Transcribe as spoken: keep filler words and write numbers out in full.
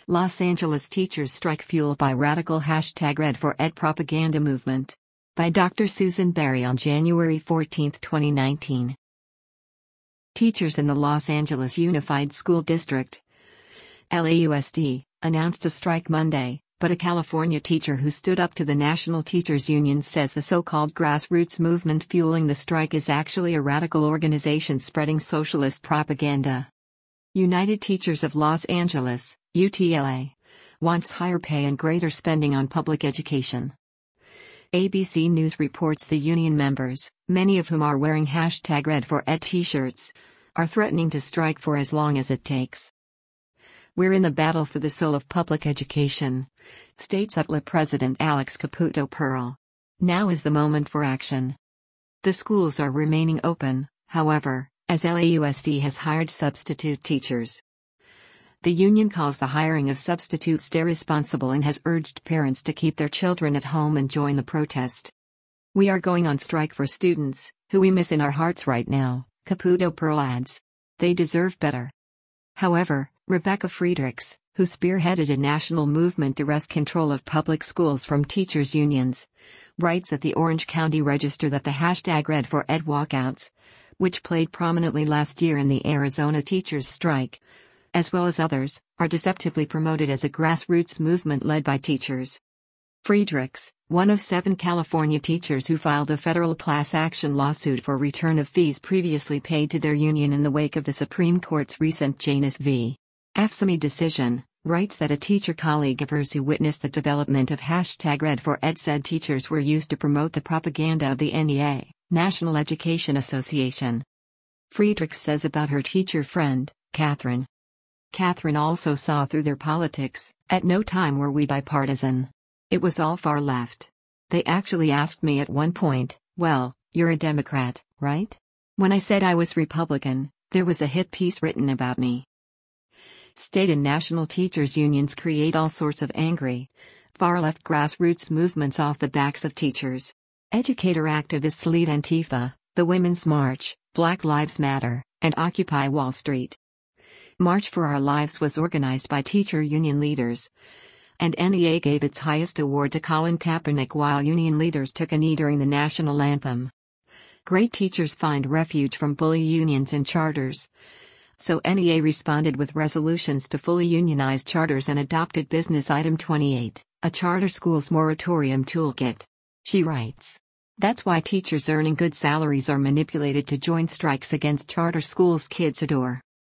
Los Angeles teachers strike fueled by radical hashtag Red for Ed propaganda movement. By Doctor Susan Berry on January fourteenth, twenty nineteen. Teachers in the Los Angeles Unified School District, L A U S D, announced a strike Monday, but a California teacher who stood up to the National Teachers Union says the so-called grassroots movement fueling the strike is actually a radical organization spreading socialist propaganda. United Teachers of Los Angeles, U T L A, wants higher pay and greater spending on public education. A B C News reports the union members, many of whom are wearing hashtag Red for Ed t-shirts, are threatening to strike for as long as it takes. "We're in the battle for the soul of public education," states U T L A President Alex Caputo Pearl. "Now is the moment for action." The schools are remaining open, however, as L A U S D has hired substitute teachers. The union calls the hiring of substitutes irresponsible and has urged parents to keep their children at home and join the protest. "We are going on strike for students, who we miss in our hearts right now," Caputo Pearl adds. "They deserve better." However, Rebecca Friedrichs, who spearheaded a national movement to wrest control of public schools from teachers' unions, writes at the Orange County Register that the hashtag Red for Ed walkouts, which played prominently last year in the Arizona teachers' strike, as well as others, are deceptively promoted as a grassroots movement led by teachers. Friedrichs, one of seven California teachers who filed a federal class action lawsuit for return of fees previously paid to their union in the wake of the Supreme Court's recent Janus v. Afsame decision, writes that a teacher colleague of hers who witnessed the development of hashtag Red for Ed said teachers were used to promote the propaganda of the N E A, National Education Association. Friedrichs says about her teacher friend, Catherine. "Catherine also saw through their politics. At no time were we bipartisan. It was all far left. They actually asked me at one point, 'Well, you're a Democrat, right?' When I said I was Republican, there was a hit piece written about me." State and national teachers' unions create all sorts of angry, far-left grassroots movements off the backs of teachers. Educator activists lead Antifa, the Women's March, Black Lives Matter, and Occupy Wall Street. March for Our Lives was organized by teacher union leaders, and N E A gave its highest award to Colin Kaepernick while union leaders took a knee during the national anthem. Great teachers find refuge from bully unions and charters. So N E A responded with resolutions to fully unionize charters and adopted Business Item twenty-eight, a charter schools moratorium toolkit. She writes, "That's why teachers earning good salaries are manipulated to join strikes against charter schools kids adore.